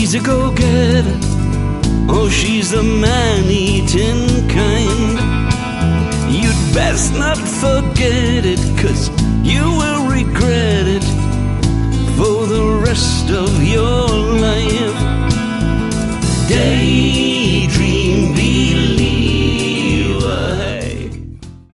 She's a go-getter, oh, she's the man-eating kind. You'd best not forget it, 'cause you will regret it for the rest of your life.